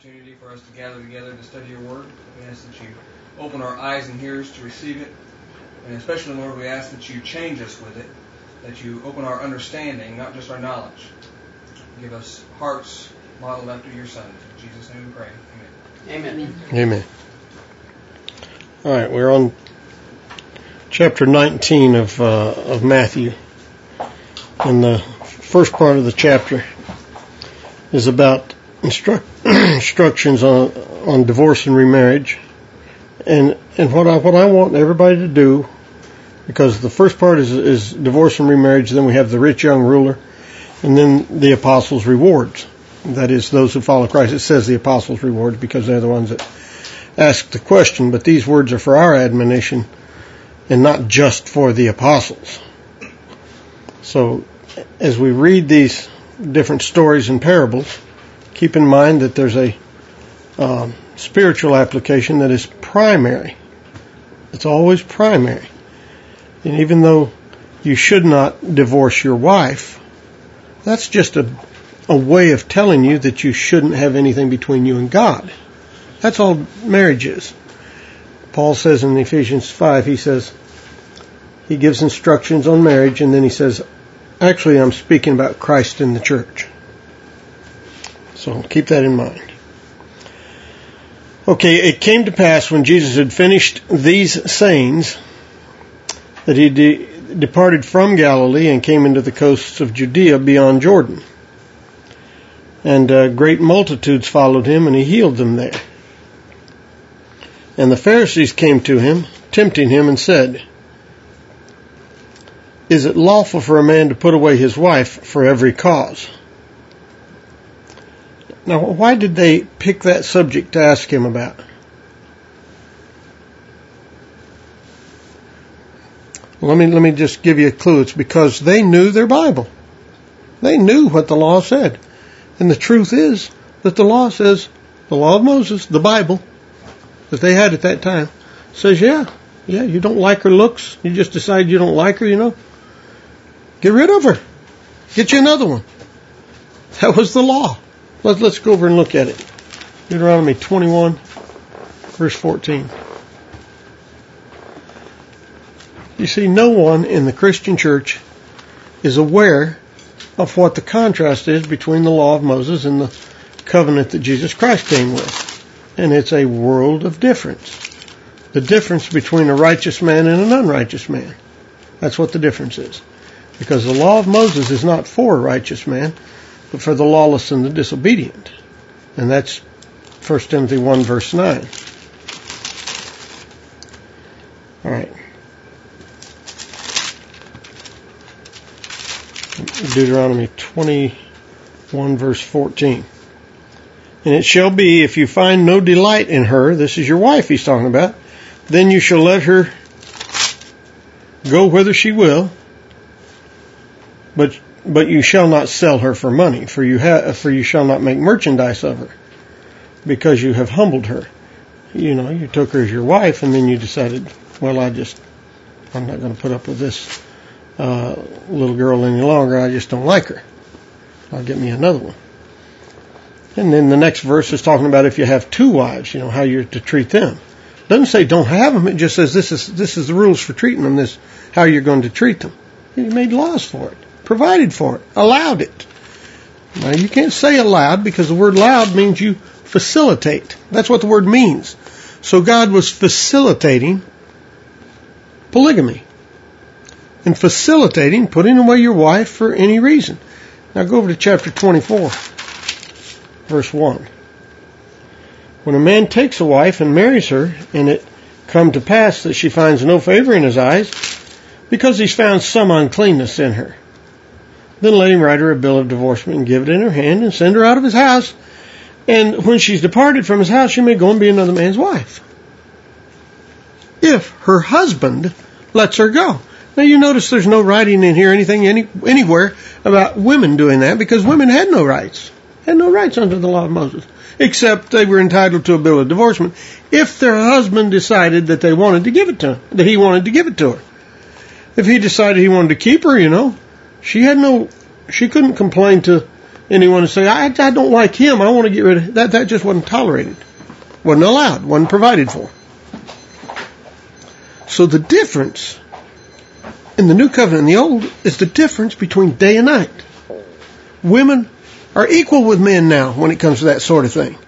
opportunity for us to gather together to study your word. We ask that you open our eyes and ears to receive it. And especially, Lord, we ask that you change us with it, that you open our understanding, not just our knowledge. Give us hearts modeled after your Son. In Jesus' name we pray. Amen. Amen. Amen. All right, we're on chapter 19 of Matthew. And the first part of the chapter is about instructions on divorce and remarriage. And what I want everybody to do, because the first part is divorce and remarriage, then we have the rich young ruler, and then the apostles' rewards. That is, those who follow Christ. It says the apostles' rewards because they're the ones that ask the question, but these words are for our admonition and not just for the apostles. So as we read these different stories and parables, keep in mind that there's a spiritual application that is primary. It's always primary. And even though you should not divorce your wife, that's just a way of telling you that you shouldn't have anything between you and God. That's all marriage is. Paul says in Ephesians 5, he gives instructions on marriage, and then he says, actually, I'm speaking about Christ and the church. So keep that in mind. Okay, it came to pass when Jesus had finished these sayings that he departed from Galilee and came into the coasts of Judea beyond Jordan. And great multitudes followed him, and he healed them there. And the Pharisees came to him, tempting him, and said, is it lawful for a man to put away his wife for every cause? Now, why did they pick that subject to ask him about? Let me just give you a clue. It's because they knew their Bible. They knew what the law said. And the truth is that the law says, the law of Moses, the Bible, that they had at that time, says, yeah, you don't like her looks. You just decide you don't like her, Get rid of her. Get you another one. That was the law. Let's go over and look at it. Deuteronomy 21, verse 14. You see, no one in the Christian church is aware of what the contrast is between the law of Moses and the covenant that Jesus Christ came with. And it's a world of difference. The difference between a righteous man and an unrighteous man. That's what the difference is. Because the law of Moses is not for a righteous man, but for the lawless and the disobedient. And that's 1 Timothy 1, verse 9. All right. Deuteronomy 21, verse 14. And it shall be, if you find no delight in her, this is your wife he's talking about, then you shall let her go whither she will, but you shall not sell her for money, for you shall not make merchandise of her, because you have humbled her. You took her as your wife, and then you decided, well, I'm not going to put up with this little girl any longer. I just don't like her. I'll get me another one. And then the next verse is talking about if you have two wives, how you're to treat them. It doesn't say don't have them. It just says this is the rules for treating them. This how you're going to treat them. He made laws for it, provided for it, allowed it. Now you can't say allowed because the word allowed means you facilitate. That's what the word means. So God was facilitating polygamy and facilitating putting away your wife for any reason. Now go over to chapter 24. Verse 1. When a man takes a wife and marries her, and it come to pass that she finds no favor in his eyes, because he's found some uncleanness in her, then let him write her a bill of divorcement and give it in her hand and send her out of his house. And when she's departed from his house, she may go and be another man's wife, if her husband lets her go. Now you notice there's no writing in here anywhere about women doing that, because women had no rights. Had no rights under the law of Moses, except they were entitled to a bill of divorcement if their husband decided that he wanted to give it to her. If he decided he wanted to keep her, she couldn't complain to anyone to say, I don't like him, I want to get rid of that. That just wasn't tolerated. Wasn't allowed. Wasn't provided for. So the difference in the New Covenant and the Old is the difference between day and night. Women are equal with men now when it comes to that sort of thing.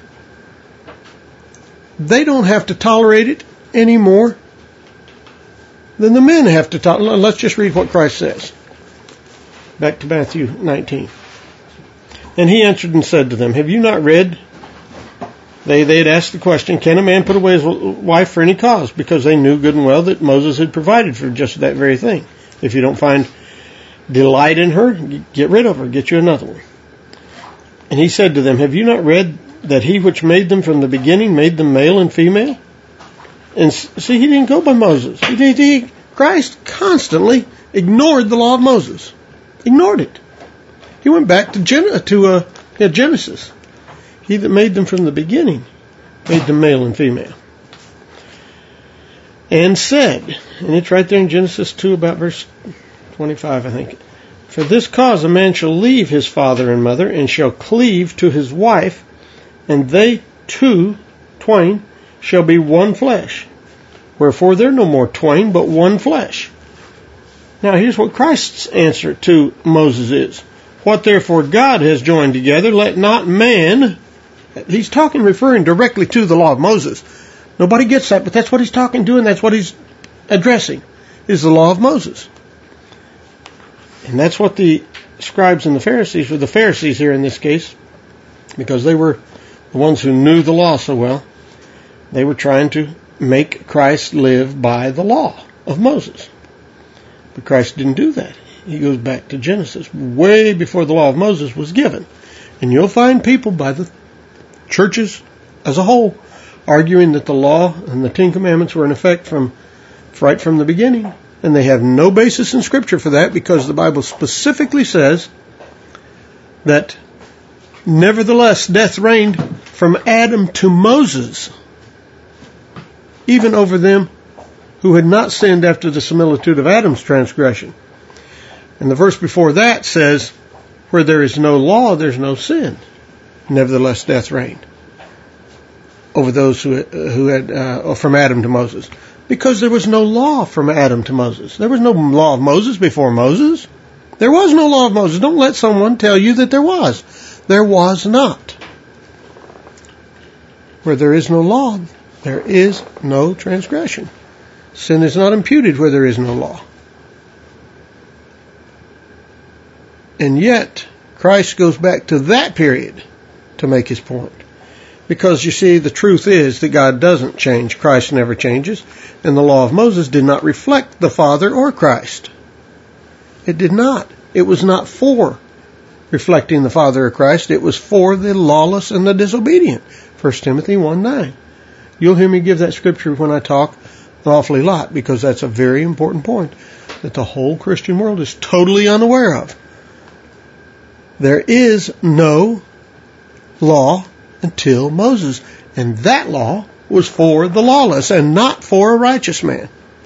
They don't have to tolerate it any more than the men have to tolerate. Let's just read what Christ says. Back to Matthew 19. And he answered and said to them, have you not read? They had asked the question, can a man put away his wife for any cause? Because they knew good and well that Moses had provided for just that very thing. If you don't find delight in her, get rid of her, get you another one. And he said to them, have you not read that he which made them from the beginning made them male and female? And see, he didn't go by Moses. Christ constantly ignored the law of Moses. Ignored it. He went back to Genesis. He that made them from the beginning made them male and female. And said, and it's right there in Genesis 2 about verse 25, I think. For this cause a man shall leave his father and mother and shall cleave to his wife, and they twain, shall be one flesh. Wherefore they're no more twain, but one flesh. Now here's what Christ's answer to Moses is. What therefore God has joined together, let not man... He's referring directly to the law of Moses. Nobody gets that, but that's what he's talking to, and that's what he's addressing, is the law of Moses. And that's what the scribes and the Pharisees, or the Pharisees here in this case, because they were the ones who knew the law so well, they were trying to make Christ live by the law of Moses. But Christ didn't do that. He goes back to Genesis, way before the law of Moses was given. And you'll find people by the churches as a whole arguing that the law and the Ten Commandments were in effect right from the beginning. And they have no basis in Scripture for that, because the Bible specifically says that nevertheless death reigned from Adam to Moses, even over them who had not sinned after the similitude of Adam's transgression. And the verse before that says, where there is no law, there's no sin. Nevertheless, death reigned over those who had from Adam to Moses, because there was no law from Adam to Moses. There was no law of Moses before Moses. There was no law of Moses. Don't let someone tell you that there was. There was not. Where there is no law, there is no transgression. Sin is not imputed where there is no law. And yet, Christ goes back to that period to make his point. Because you see, the truth is that God doesn't change. Christ never changes. And the law of Moses did not reflect the Father or Christ. It did not. It was not for reflecting the Father or Christ. It was for the lawless and the disobedient. 1 Timothy 1:9. You'll hear me give that scripture when I talk an awfully lot, because that's a very important point that the whole Christian world is totally unaware of. There is no law until Moses, and that law was for the lawless and not for a righteous man.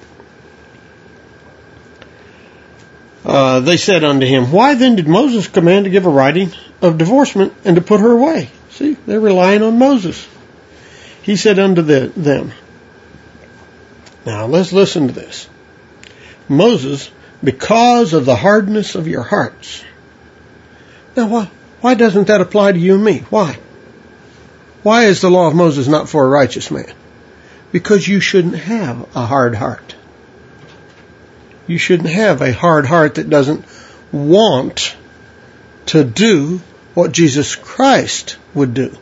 They said unto him, why then did Moses command to give a writing of divorcement and to put her away? See, they're relying on Moses. He said unto them, now let's listen to this. Moses, because of the hardness of your hearts. Now why doesn't that apply to you and me? Why? Why is the law of Moses not for a righteous man? Because you shouldn't have a hard heart. You shouldn't have a hard heart that doesn't want to do what Jesus Christ would do.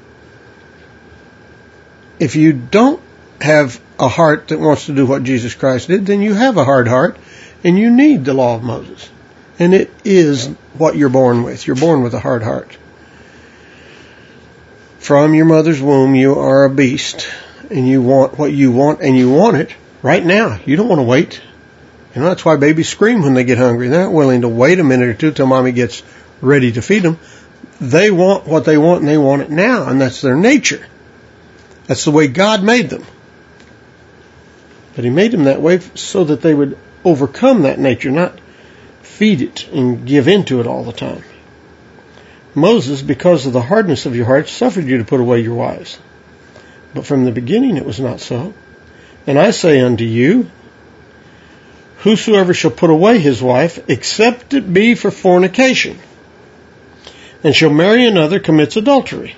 If you don't have a heart that wants to do what Jesus Christ did, then you have a hard heart, and you need the law of Moses. And it is what you're born with. You're born with a hard heart. From your mother's womb, you are a beast, and you want what you want, and you want it right now. You don't want to wait. You know, that's why babies scream when they get hungry. They're not willing to wait a minute or two till mommy gets ready to feed them. They want what they want, and they want it now, and that's their nature. That's the way God made them. But he made them that way so that they would overcome that nature, not feed it and give into it all the time. Moses, because of the hardness of your hearts, suffered you to put away your wives. But from the beginning it was not so. And I say unto you, whosoever shall put away his wife, except it be for fornication, and shall marry another, commits adultery.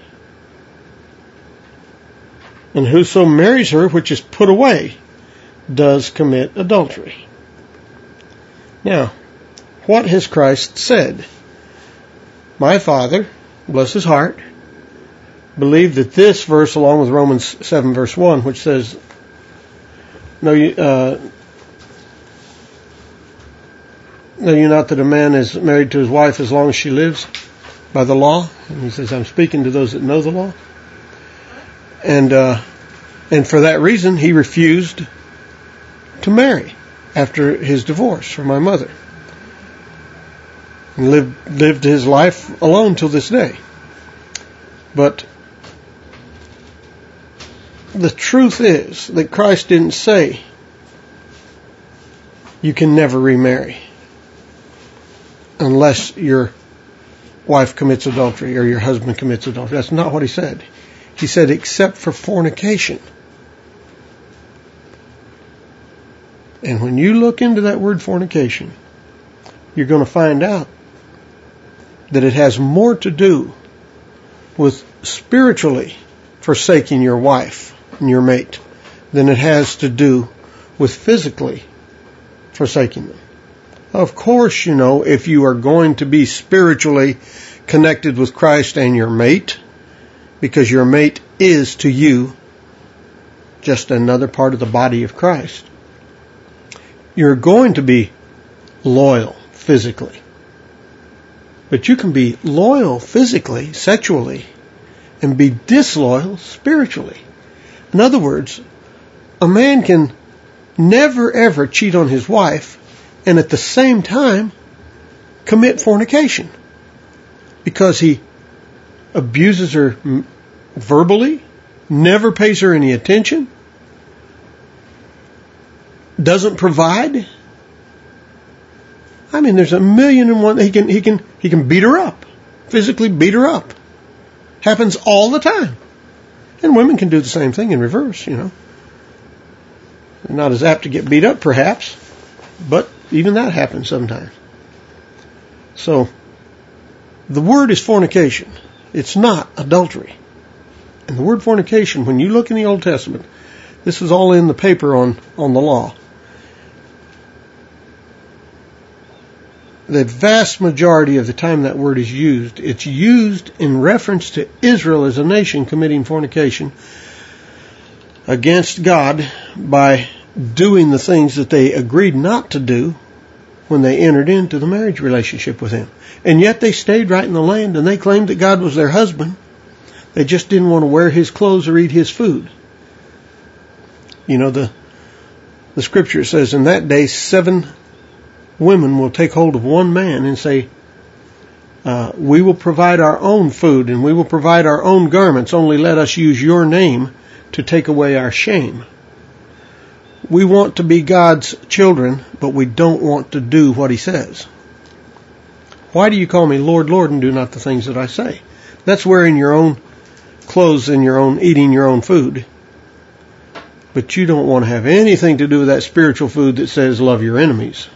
And whoso marries her which is put away does commit adultery. Now, what has Christ said? My Father, bless his heart, believed that this verse, along with Romans 7 verse 1, which says, Know you not that a man is married to his wife as long as she lives by the law? And he says, I'm speaking to those that know the law. And for that reason, he refused to marry after his divorce from my mother. And lived his life alone till this day. But the truth is that Christ didn't say you can never remarry unless your wife commits adultery or your husband commits adultery. That's not what he said. He said except for fornication. And when you look into that word fornication, you're going to find out that it has more to do with spiritually forsaking your wife and your mate than it has to do with physically forsaking them. Of course, if you are going to be spiritually connected with Christ and your mate, because your mate is to you just another part of the body of Christ, you're going to be loyal physically. But you can be loyal physically, sexually, and be disloyal spiritually. In other words, a man can never ever cheat on his wife and at the same time commit fornication because he abuses her verbally, never pays her any attention, doesn't provide. I mean, there's a million and one. He can beat her up, physically beat her up. Happens all the time. And women can do the same thing in reverse, They're not as apt to get beat up, perhaps, but even that happens sometimes. So, the word is fornication. It's not adultery. And the word fornication, when you look in the Old Testament, this is all in the paper on the law. The vast majority of the time that word is used, it's used in reference to Israel as a nation committing fornication against God by doing the things that they agreed not to do when they entered into the marriage relationship with Him. And yet they stayed right in the land and they claimed that God was their husband. They just didn't want to wear His clothes or eat His food. The scripture says, in that day 7 women will take hold of one man and say, we will provide our own food and we will provide our own garments, only let us use your name to take away our shame. We want to be God's children, but we don't want to do what He says. Why do you call me Lord, Lord, and do not the things that I say? That's wearing your own clothes and eating your own food. But you don't want to have anything to do with that spiritual food that says love your enemies.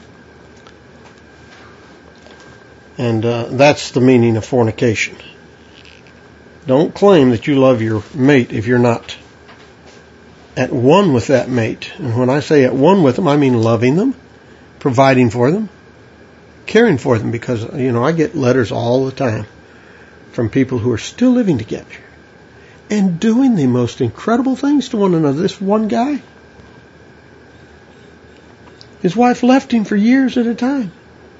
And that's the meaning of fornication. Don't claim that you love your mate if you're not at one with that mate. And when I say at one with them, I mean loving them, providing for them, caring for them. Because, I get letters all the time from people who are still living together and doing the most incredible things to one another. This one guy, his wife left him for years at a time.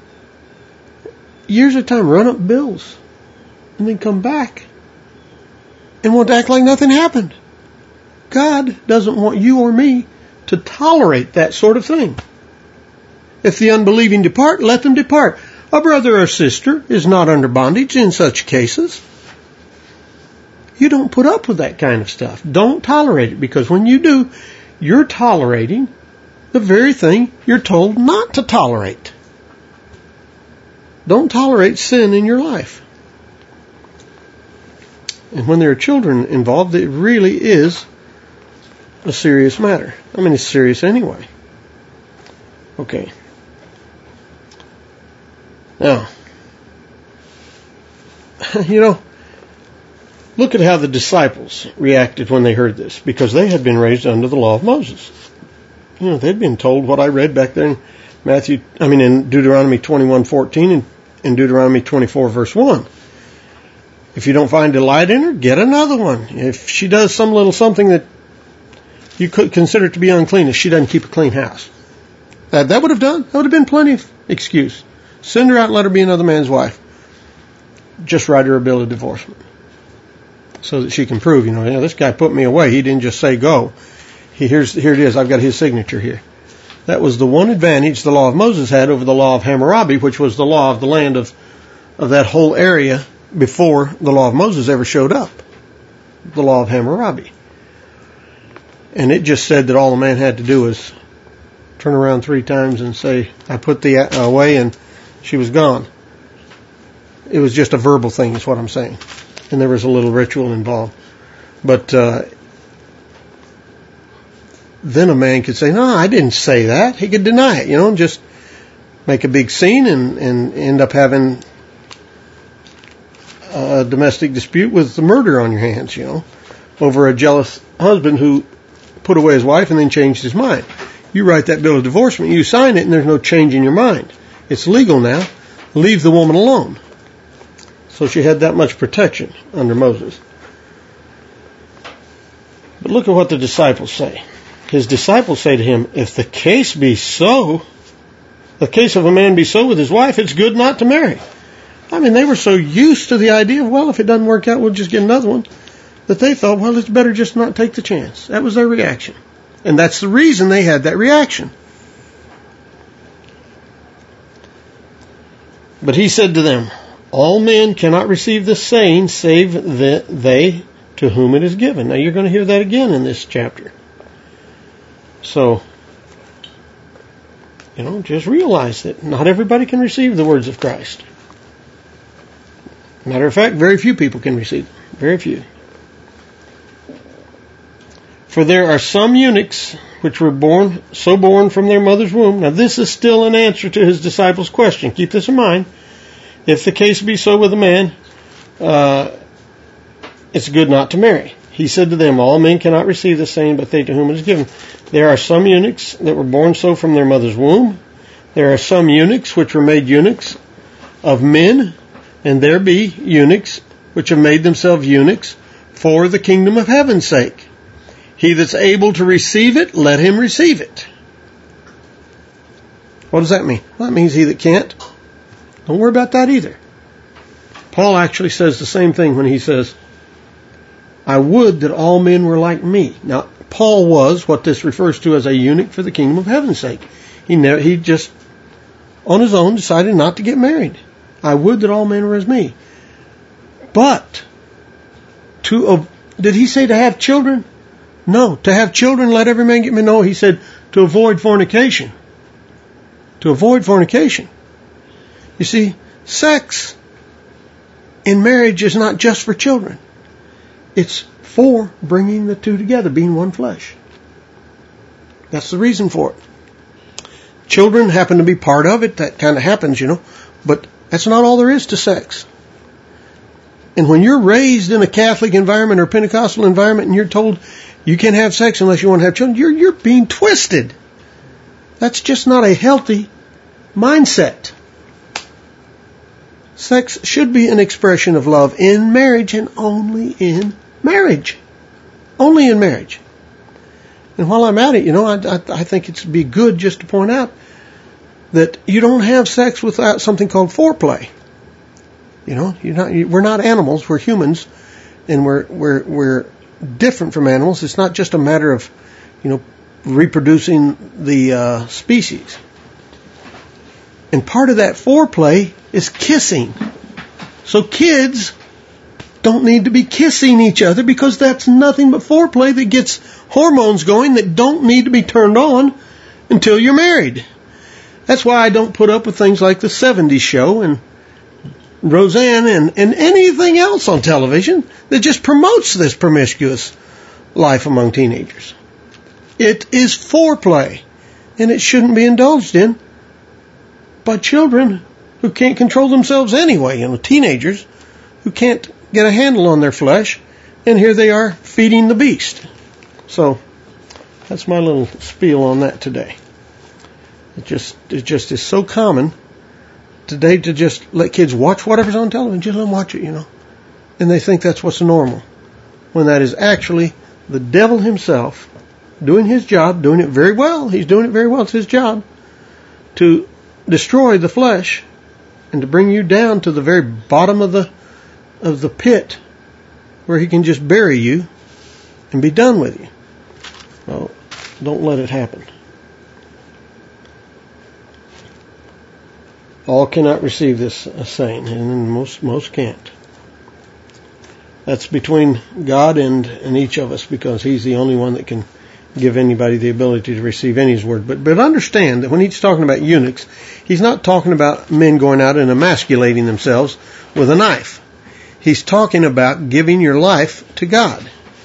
Years at a time, run up bills, and then come back and want to act like nothing happened. God doesn't want you or me to tolerate that sort of thing. If the unbelieving depart, let them depart. A brother or sister is not under bondage in such cases. You don't put up with that kind of stuff. Don't tolerate it, because when you do, you're tolerating the very thing you're told not to tolerate. Don't tolerate sin in your life. And when there are children involved, it really is a serious matter. I mean, it's serious anyway. Okay. Now, look at how the disciples reacted when they heard this, because they had been raised under the law of Moses. They'd been told what I read back there in Deuteronomy 21:14 and Deuteronomy 24 verse 1. If you don't find delight in her, get another one. If she does some little something that you could consider to be unclean, if she doesn't keep a clean house, that would have been plenty of excuse. Send her out and let her be another man's wife. Just write her a bill of divorcement, so that she can prove, this guy put me away. He didn't just say go. Here it is. I've got his signature here. That was the one advantage the law of Moses had over the law of Hammurabi, which was the law of the land of that whole area before the law of Moses ever showed up. The law of Hammurabi. And it just said that all a man had to do was turn around 3 times and say, I put thee away, and she was gone. It was just a verbal thing, is what I'm saying. And there was a little ritual involved. But then a man could say, no, I didn't say that. He could deny it, and just make a big scene and end up having a domestic dispute with the murder on your hands, over a jealous husband who put away his wife and then changed his mind. You write that bill of divorcement, you sign it, and there's no change in your mind. It's legal now. Leave the woman alone. So she had that much protection under Moses. But look at what the disciples say. His disciples say to him, if the case be so, the case of a man be so with his wife, it's good not to marry. I mean, they were so used to the idea of, well, if it doesn't work out, we'll just get another one, that they thought, well, it's better just not take the chance. That was their reaction. And that's the reason they had that reaction. But he said to them, all men cannot receive the saying save they to whom it is given. Now you're going to hear that again in this chapter. So, just realize that not everybody can receive the words of Christ. Matter of fact, very few people can receive them. Very few. For there are some eunuchs which were born from their mother's womb. Now this is still an answer to his disciples' question. Keep this in mind. If the case be so with a man, it's good not to marry. He said to them, all men cannot receive the same, but they to whom it is given. There are some eunuchs that were born so from their mother's womb. There are some eunuchs which were made eunuchs of men, and there be eunuchs which have made themselves eunuchs for the kingdom of heaven's sake. He that's able to receive it, let him receive it. What does that mean? Well, that means he that can't, don't worry about that either. Paul actually says the same thing when he says, I would that all men were like me. Now, Paul was what this refers to as a eunuch for the kingdom of heaven's sake. He just, on his own, decided not to get married. I would that all men were as me. But, did he say to have children? No. To have children, let every man get married. No, he said to avoid fornication. To avoid fornication. You see, sex in marriage is not just for children. It's for bringing the two together, being one flesh. That's the reason for it. Children happen to be part of it. That kind of happens, But that's not all there is to sex. And when you're raised in a Catholic environment or Pentecostal environment and you're told you can't have sex unless you want to have children, you're being twisted. That's just not a healthy mindset. Sex should be an expression of love in marriage and only in marriage. Only in marriage. And while I'm at it, I think it'd be good just to point out that you don't have sex without something called foreplay. We're not animals, we're humans, and we're different from animals. It's not just a matter of, reproducing the species. And part of that foreplay is kissing. So kids don't need to be kissing each other because that's nothing but foreplay that gets hormones going that don't need to be turned on until you're married. That's why I don't put up with things like the 70s show and Roseanne and anything else on television that just promotes this promiscuous life among teenagers. It is foreplay, and it shouldn't be indulged in by children who can't control themselves anyway, teenagers who can't get a handle on their flesh, and here they are feeding the beast. So that's my little spiel on that today. It just is so common today to just let kids watch whatever's on television. Just let them watch it, and they think that's what's normal, when that is actually the devil himself doing his job, doing it very well. He's doing it very well. It's his job to destroy the flesh and to bring you down to the very bottom of the pit where he can just bury you and be done with you. Well, don't let it happen. All cannot receive this saying, and most can't. That's between God and each of us, because he's the only one that can give anybody the ability to receive any of his word. But understand that when he's talking about eunuchs, he's not talking about men going out and emasculating themselves with a knife. He's talking about giving your life to God.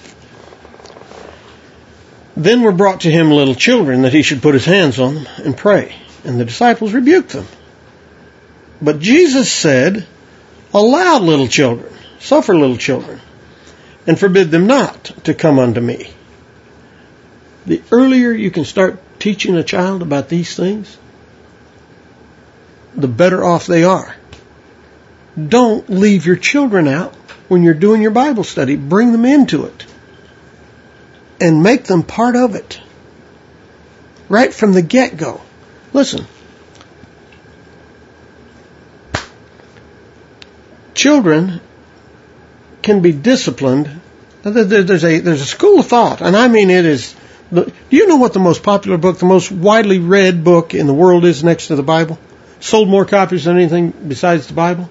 Then were brought to him little children, that he should put his hands on them and pray. And the disciples rebuked them. But Jesus said, allow little children, suffer little children, and forbid them not to come unto me. The earlier you can start teaching a child about these things, the better off they are. Don't leave your children out when you're doing your Bible study. Bring them into it and make them part of it right from the get-go. Listen, children can be disciplined. There's a school of thought, and I mean it is. Do you know what the most popular book, the most widely read book in the world is next to the Bible? Sold more copies than anything besides the Bible?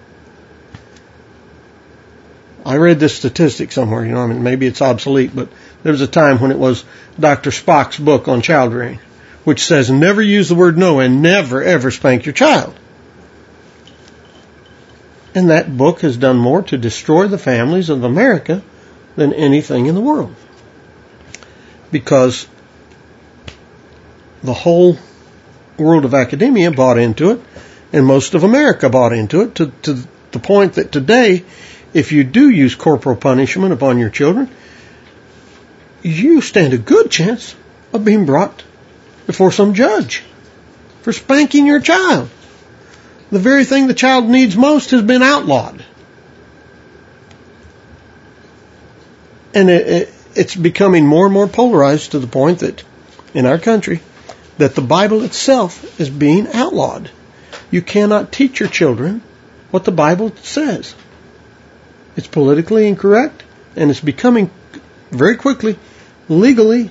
I read this statistic somewhere, maybe it's obsolete, but there was a time when it was Dr. Spock's book on child rearing, which says never use the word no and never ever spank your child. And that book has done more to destroy the families of America than anything in the world. Because the whole world of academia bought into it, and most of America bought into it, to the point that today, if you do use corporal punishment upon your children, you stand a good chance of being brought before some judge for spanking your child. The very thing the child needs most has been outlawed. And it's becoming more and more polarized to the point that in our country that the Bible itself is being outlawed. You cannot teach your children what the Bible says. It's politically incorrect, and it's becoming very quickly illegal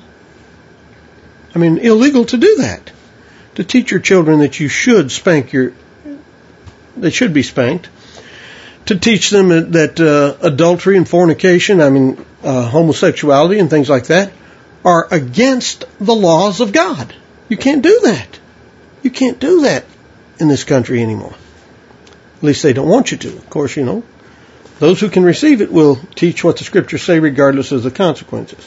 to do that. To teach your children that you should they should be spanked. To teach them that adultery and fornication, homosexuality and things like that, are against the laws of God. You can't do that. You can't do that in this country anymore. At least they don't want you to. Of course, those who can receive it will teach what the Scriptures say regardless of the consequences.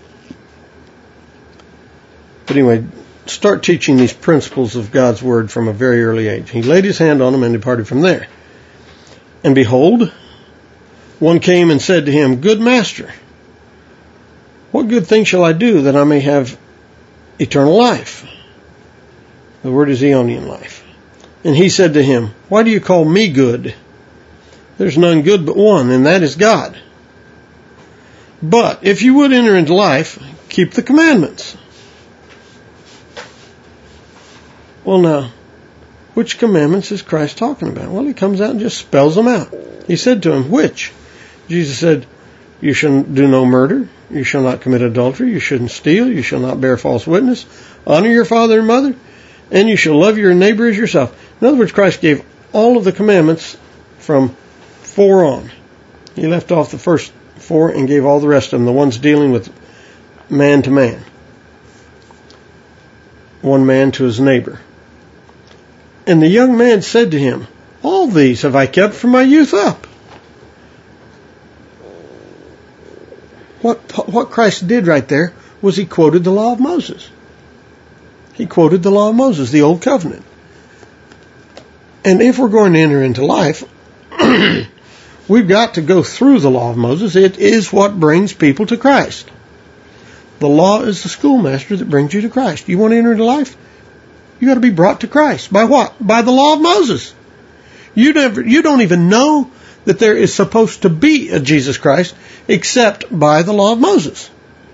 But anyway, start teaching these principles of God's Word from a very early age. He laid his hand on them and departed from there. And behold, one came and said to him, Good master, what good thing shall I do that I may have eternal life? The word is Aeonian life. And he said to him, Why do you call me good? There's none good but one, and that is God. But if you would enter into life, keep the commandments. Well, now, which commandments is Christ talking about? Well, he comes out and just spells them out. He said to him, which? Jesus said, you shall do no murder. You shall not commit adultery. You shouldn't steal. You shall not bear false witness. Honor your father and mother. And you shall love your neighbor as yourself. In other words, Christ gave all of the commandments from 4 on. He left off the first 4 and gave all the rest of them, the ones dealing with man to man. One man to his neighbor. And the young man said to him, All these have I kept from my youth up. What Christ did right there was he quoted the law of Moses. He quoted the law of Moses, the Old Covenant. And if we're going to enter into life, we've got to go through the law of Moses. It is what brings people to Christ. The law is the schoolmaster that brings you to Christ. You want to enter into life? You got to be brought to Christ. By what? By the law of Moses. You don't even know that there is supposed to be a Jesus Christ except by the law of Moses.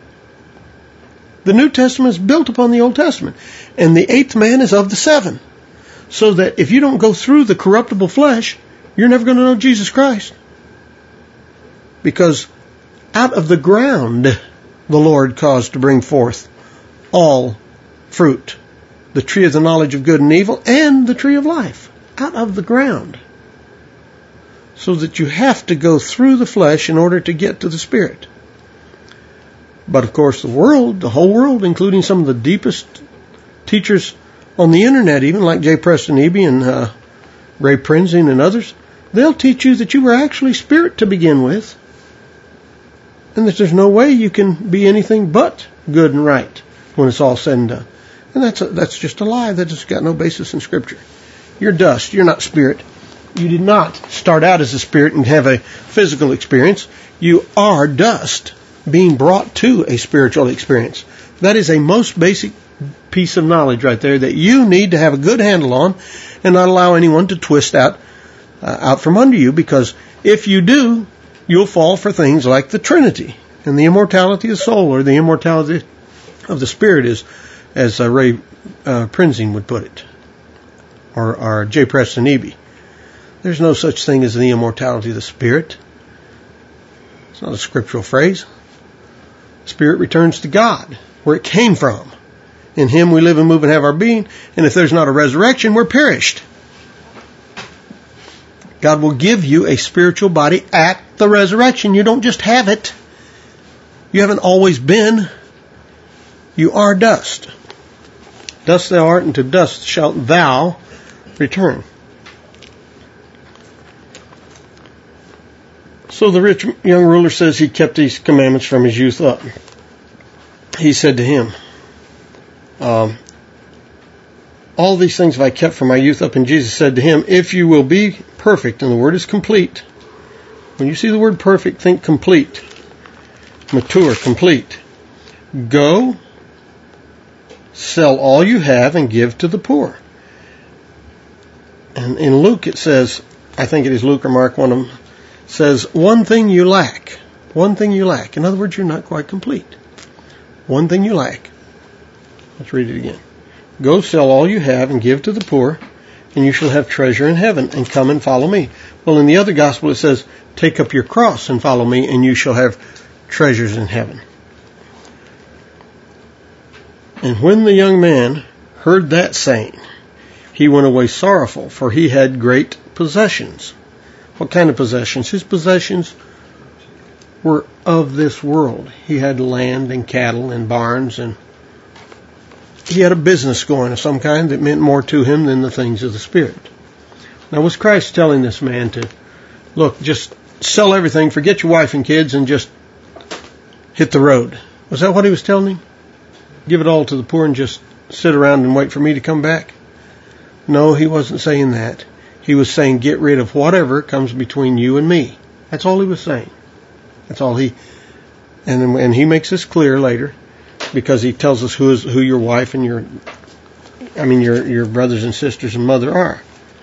The New Testament is built upon the Old Testament, and the eighth man is of the seven. So that if you don't go through the corruptible flesh, you're never going to know Jesus Christ. Because out of the ground the Lord caused to bring forth all fruit, the tree of the knowledge of good and evil, and the tree of life. Out of the ground. So that you have to go through the flesh in order to get to the Spirit. But of course the whole world, including some of the deepest teachers on the internet, even like J. Preston Eby and Ray Prinzing and others, they'll teach you that you were actually spirit to begin with, and that there's no way you can be anything but good and right when it's all said and done. And that's just a lie. That's got no basis in Scripture. You're dust. You're not spirit. You did not start out as a spirit and have a physical experience. You are dust being brought to a spiritual experience. That is a most basic piece of knowledge right there that you need to have a good handle on and not allow anyone to twist out from under you, because if you do, you'll fall for things like the Trinity and the immortality of the soul, or the immortality of the spirit, is, as Ray Prinzing would put it, or J. Preston Eby. There's no such thing as the immortality of the spirit. It's not a scriptural phrase. Spirit returns to God, where it came from. In Him we live and move and have our being, and if there's not a resurrection, we're perished. God will give you a spiritual body at the resurrection. You don't just have it. You haven't always been. You are dust. Dust thou art, and to dust shalt thou return. So the rich young ruler says he kept these commandments from his youth up. He said to him, all these things have I kept from my youth up. And Jesus said to him, if you will be perfect, and the word is complete. When you see the word perfect, think complete, mature, complete. Go, sell all you have and give to the poor. And in Luke it says, I think it is Luke or Mark, one of them, says, one thing you lack. One thing you lack. In other words, you're not quite complete. One thing you lack. Let's read it again. Go sell all you have and give to the poor, and you shall have treasure in heaven, and come and follow me. Well, in the other gospel it says, take up your cross and follow me, and you shall have treasures in heaven. And when the young man heard that saying, he went away sorrowful, for he had great possessions. What kind of possessions? His possessions were of this world. He had land and cattle and barns, and he had a business going of some kind that meant more to him than the things of the Spirit. Now, was Christ telling this man to, look, just sell everything, forget your wife and kids, and just hit the road? Was that what he was telling him? Give it all to the poor and just sit around and wait for me to come back? No, he wasn't saying that. He was saying, get rid of whatever comes between you and me. That's all he was saying. That's all and he makes this clear later, because he tells us who your wife and your brothers and sisters and mother are.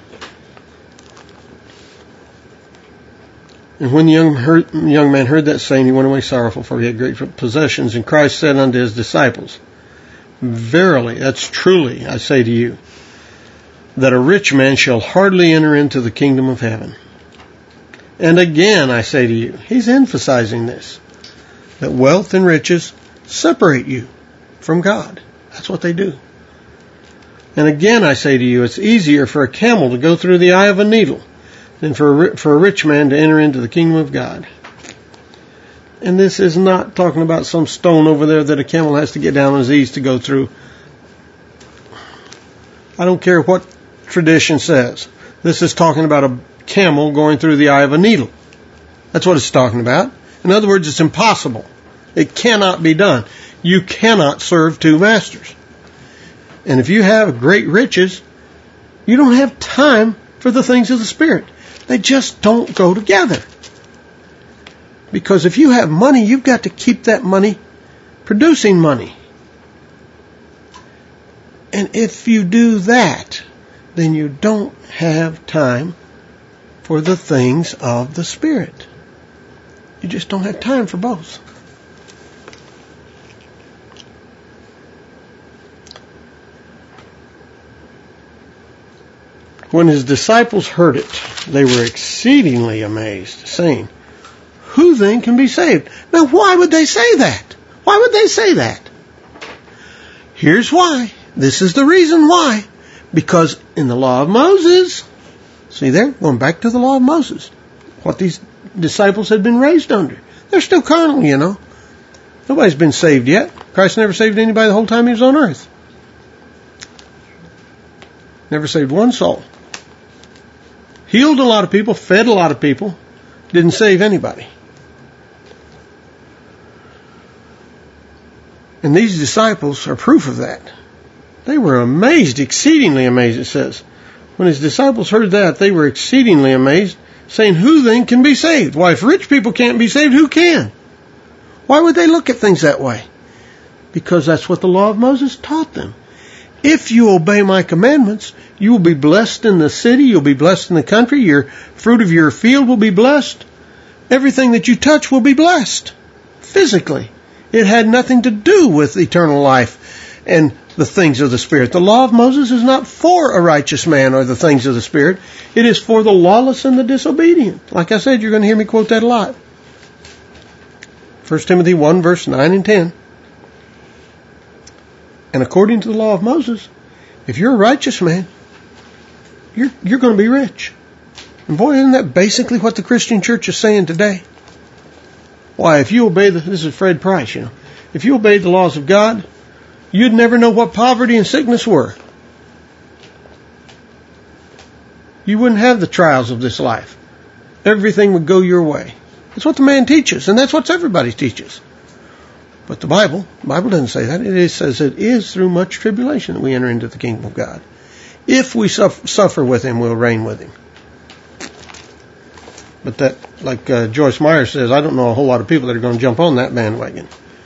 And when the young man heard that saying, he went away sorrowful, for he had great possessions. And Christ said unto his disciples, verily, that's truly, I say to you, that a rich man shall hardly enter into the kingdom of heaven. And again, I say to you, he's emphasizing this, that wealth and riches separate you from God. That's what they do. And again, I say to you, it's easier for a camel to go through the eye of a needle than for a rich man to enter into the kingdom of God. And this is not talking about some stone over there that a camel has to get down on his knees to go through. I don't care what tradition says. This is talking about a camel going through the eye of a needle. That's what it's talking about. In other words, it's impossible. It cannot be done. You cannot serve two masters. And if you have great riches, you don't have time for the things of the Spirit. They just don't go together. Because if you have money, you've got to keep that money producing money. And if you do that, then you don't have time for the things of the Spirit. You just don't have time for both. When his disciples heard it, they were exceedingly amazed, saying, "Who then can be saved?" Now, why would they say that? Why would they say that? Here's why. This is the reason why. Because in the law of Moses, see there, going back to the law of Moses, what these disciples had been raised under. They're still carnal, you know. Nobody's been saved yet. Christ never saved anybody the whole time he was on earth. Never saved one soul. Healed a lot of people, fed a lot of people, didn't save anybody. And these disciples are proof of that. They were amazed, exceedingly amazed, it says. When his disciples heard that, they were exceedingly amazed, saying, "Who then can be saved?" Why, if rich people can't be saved, who can? Why would they look at things that way? Because that's what the law of Moses taught them. If you obey my commandments, you will be blessed in the city, you'll be blessed in the country, your fruit of your field will be blessed. Everything that you touch will be blessed. Physically. It had nothing to do with eternal life and the things of the Spirit. The law of Moses is not for a righteous man or the things of the Spirit. It is for the lawless and the disobedient. Like I said, you're going to hear me quote that a lot. 1 Timothy 1, verse 9 and 10. And according to the law of Moses, if you're a righteous man, you're going to be rich. And boy, isn't that basically what the Christian church is saying today? Why, if you obey this is Fred Price, you know. If you obeyed the laws of God, you'd never know what poverty and sickness were. You wouldn't have the trials of this life. Everything would go your way. That's what the man teaches, and that's what everybody teaches. But the Bible doesn't say that. It says it is through much tribulation that we enter into the kingdom of God. If we suffer with him, we'll reign with him. But that, like Joyce Meyer says, I don't know a whole lot of people that are going to jump on that bandwagon.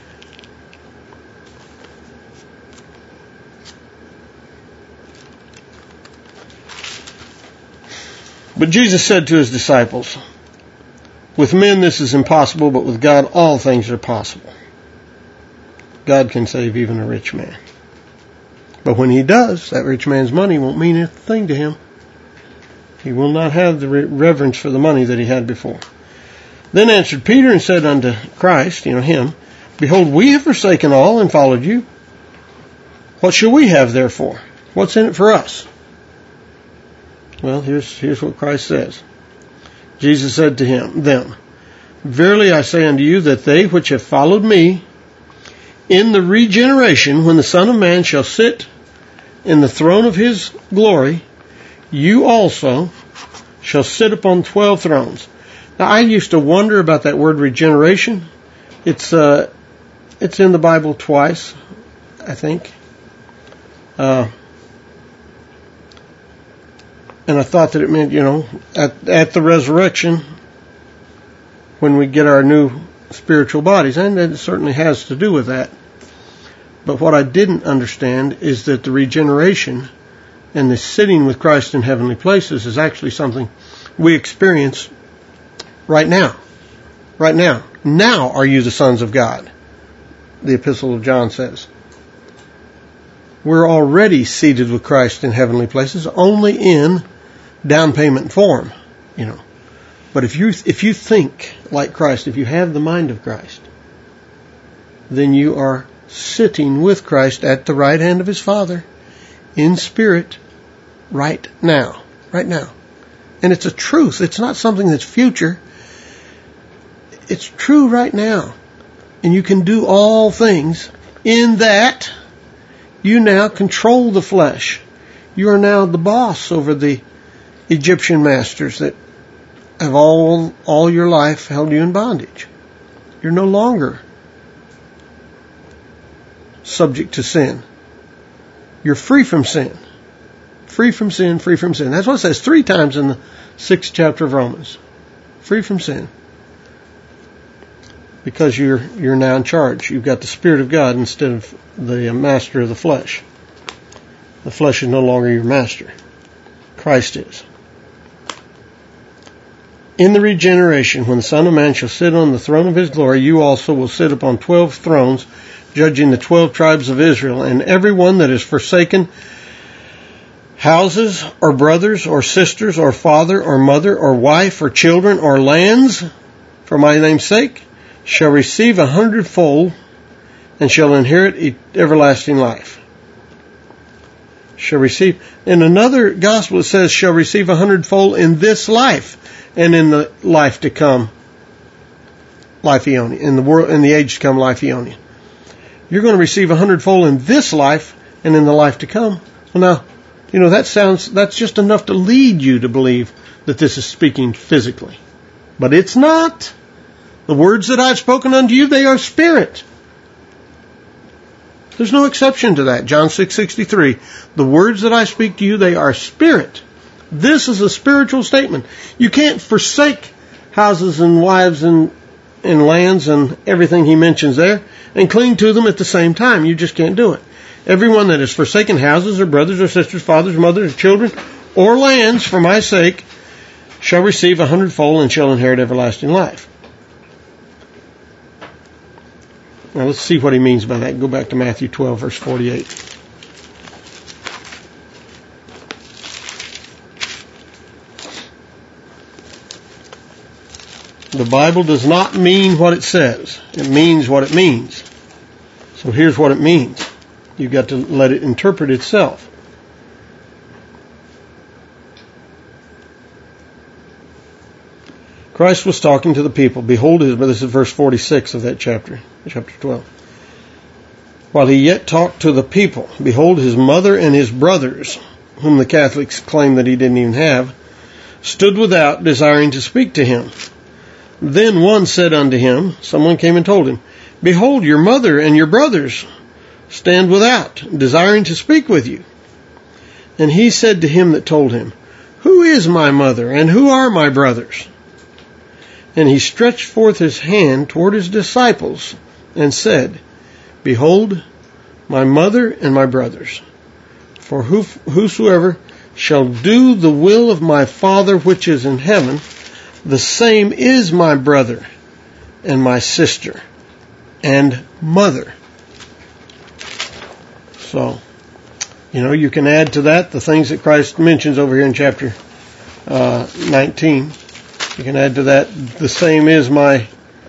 But Jesus said to his disciples, "With men this is impossible, but with God all things are possible." God can save even a rich man. But when he does, that rich man's money won't mean a thing to him. He will not have the reverence for the money that he had before. Then answered Peter and said unto Christ, him, "Behold, we have forsaken all and followed you. What shall we have therefore? What's in it for us?" Well, here's what Christ says. Jesus said to them, "Verily I say unto you that they which have followed me in the regeneration, when the Son of Man shall sit in the throne of his glory, you also shall sit upon 12 thrones." Now, I used to wonder about that word regeneration. It's in the Bible twice, I think. And I thought that it meant, at the resurrection, when we get our new spiritual bodies, and it certainly has to do with that. But what I didn't understand is that the regeneration and the sitting with Christ in heavenly places is actually something we experience right now. Right now. Now are you the sons of God, the Epistle of John says. We're already seated with Christ in heavenly places, only in down payment form, But if you think like Christ, if you have the mind of Christ, then you are sitting with Christ at the right hand of his Father in spirit right now. Right now. And it's a truth. It's not something that's future. It's true right now. And you can do all things in that you now control the flesh. You are now the boss over the Egyptian masters that have all your life held you in bondage. You're no longer subject to sin. You're free from sin. Free from sin, free from sin. That's what it says 3 times in the 6th chapter of Romans. Free from sin. Because you're now in charge. You've got the Spirit of God instead of the master of the flesh. The flesh is no longer your master. Christ is. In the regeneration, when the Son of Man shall sit on the throne of his glory, you also will sit upon 12 thrones, judging the 12 tribes of Israel. And every one that has forsaken houses, or brothers, or sisters, or father, or mother, or wife, or children, or lands, for my name's sake, shall receive 100-fold, and shall inherit everlasting life. Shall receive. In another gospel it says, shall receive 100-fold in this life, and in the life to come, life Aeonian. In the age to come, life Aeonian. You're going to receive 100-fold in this life, and in the life to come. Well, now, that's just enough to lead you to believe that this is speaking physically. But it's not. The words that I've spoken unto you, they are spirit. There's no exception to that. John 6:63. The words that I speak to you, they are spirit. This is a spiritual statement. You can't forsake houses and wives and lands and everything he mentions there and cling to them at the same time. You just can't do it. Everyone that has forsaken houses or brothers or sisters, fathers, mothers, or children, or lands for my sake shall receive 100-fold and shall inherit everlasting life. Now let's see what he means by that. Go back to Matthew 12, verse 48. The Bible does not mean what it says. It means what it means. So here's what it means. You've got to let it interpret itself. Christ was talking to the people. Behold, this is verse 46 of that chapter 12. While he yet talked to the people, behold, his mother and his brothers, whom the Catholics claim that he didn't even have, stood without, desiring to speak to him. Then one said unto him, someone came and told him, behold, your mother and your brothers stand without, desiring to speak with you. And he said to him that told him, who is my mother, and who are my brothers? And he stretched forth his hand toward his disciples, and said, behold, my mother and my brothers. For whosoever shall do the will of my Father which is in heaven, the same is my brother, and my sister, and mother. So, you can add to that the things that Christ mentions over here in chapter 19. You can add to that, the same is my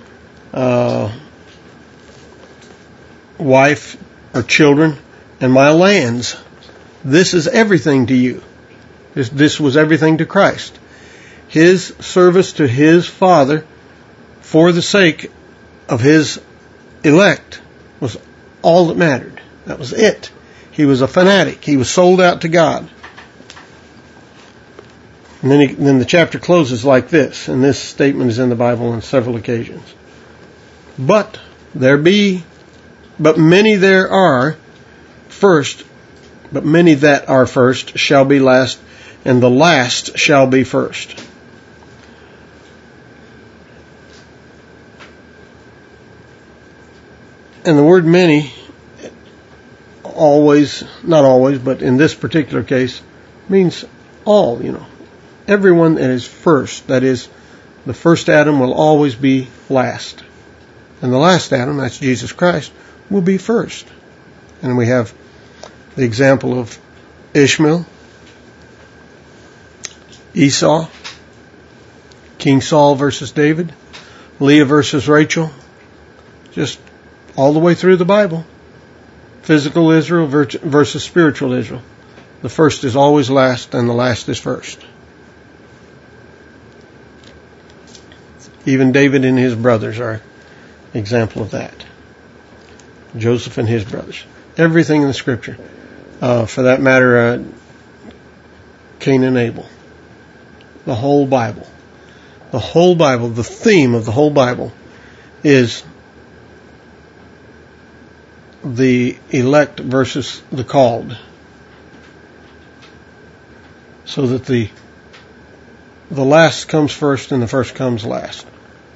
wife or children and my lands. This is everything to you. This was everything to Christ. His service to his Father for the sake of his elect was all that mattered. That was it. He was a fanatic. He was sold out to God. And then the chapter closes like this, and this statement is in the Bible on several occasions. But many that are first shall be last, and the last shall be first. And the word many, not always, but in this particular case, means all, Everyone that is first, that is, the first Adam will always be last. And the last Adam, that's Jesus Christ, will be first. And we have the example of Ishmael, Esau, King Saul versus David, Leah versus Rachel, just all the way through the Bible. Physical Israel versus spiritual Israel. The first is always last, and the last is first. Even David and his brothers are an example of that. Joseph and his brothers. Everything in the Scripture. For that matter, Cain and Abel. the whole Bible. The whole Bible, the theme of the whole Bible is the elect versus the called. So that the last comes first and the first comes last.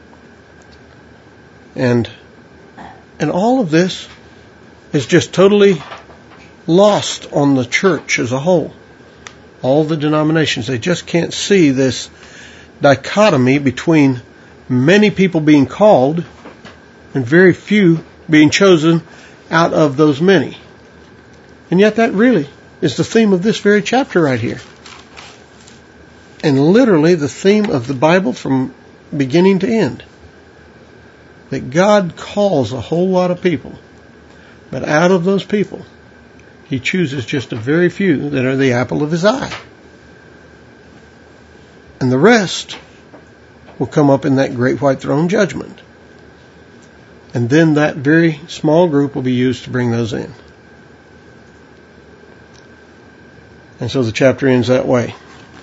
And all of this is just totally lost on the church as a whole. All the denominations, they just can't see this dichotomy between many people being called and very few being chosen out of those many. And yet that really is the theme of this very chapter right here. And literally the theme of the Bible from beginning to end. That God calls a whole lot of people. But out of those people, He chooses just a very few that are the apple of His eye. And the rest will come up in that great white throne judgment. And then that very small group will be used to bring those in. And so the chapter ends that way.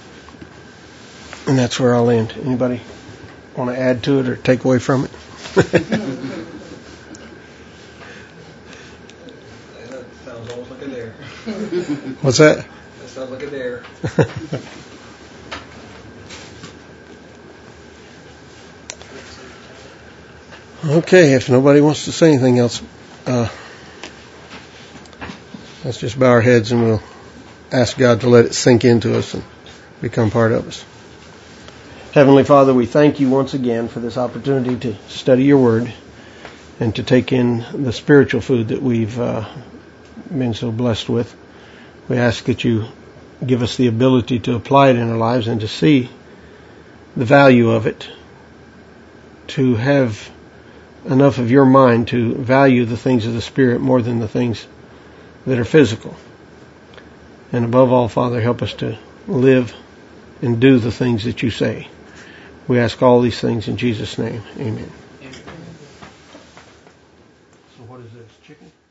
And that's where I'll end. Anybody want to add to it or take away from it? That sounds almost like a dare. What's that? That sounds like a dare. Okay, if nobody wants to say anything else, let's just bow our heads and we'll ask God to let it sink into us and become part of us. Heavenly Father, we thank you once again for this opportunity to study your word and to take in the spiritual food that we've been so blessed with. We ask that you give us the ability to apply it in our lives and to see the value of it, to have enough of your mind to value the things of the Spirit more than the things that are physical. And above all, Father, help us to live and do the things that you say. We ask all these things in Jesus' name. Amen. So what is this, chicken?